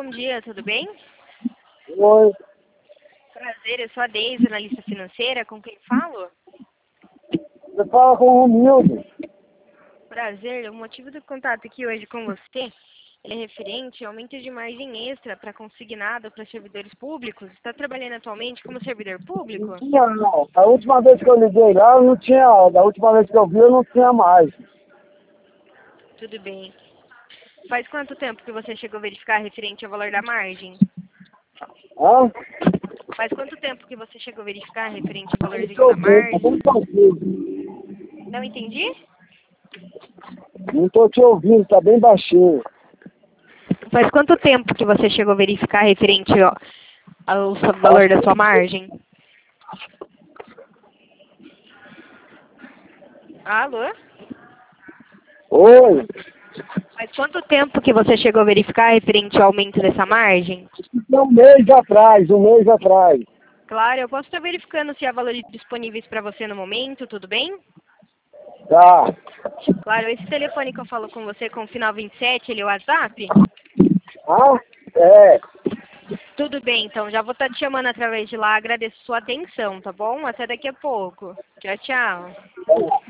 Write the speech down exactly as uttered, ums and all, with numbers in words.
bom dia, tudo bem? Oi, Prazer, eu sou a Deise, analista financeira, com quem falo? você fala com o Romildo. Prazer, o motivo do contato aqui hoje com você ele é referente ao aumento de margem extra para consignado para servidores públicos. Está trabalhando atualmente como servidor Não público? tinha não. A última vez que eu liguei lá, eu não tinha. Da última vez que eu vi, eu não tinha mais. Tudo bem. Faz quanto tempo que você chegou a verificar referente ao valor da margem? Hã? Faz quanto tempo que você chegou a verificar referente ao Não valorzinho tô da ouvindo, tá bem margem? baixinho. Não entendi? Não tô te ouvindo, tá bem baixinho. Faz quanto tempo que você chegou a verificar referente ó, ao seu valor Acho da sua que... margem? Alô? Oi, Faz quanto tempo que você chegou a verificar referente ao aumento dessa margem? um mês atrás, um mês atrás. Claro, eu posso estar verificando se há valores disponíveis para você no momento, tudo bem? Tá. Claro, esse telefone que eu falo com você com o final vinte e sete, ele é o WhatsApp? Ah, é. Tudo bem, então já vou estar te chamando através de lá, agradeço sua atenção, tá bom? Até daqui a pouco. Tchau, tchau.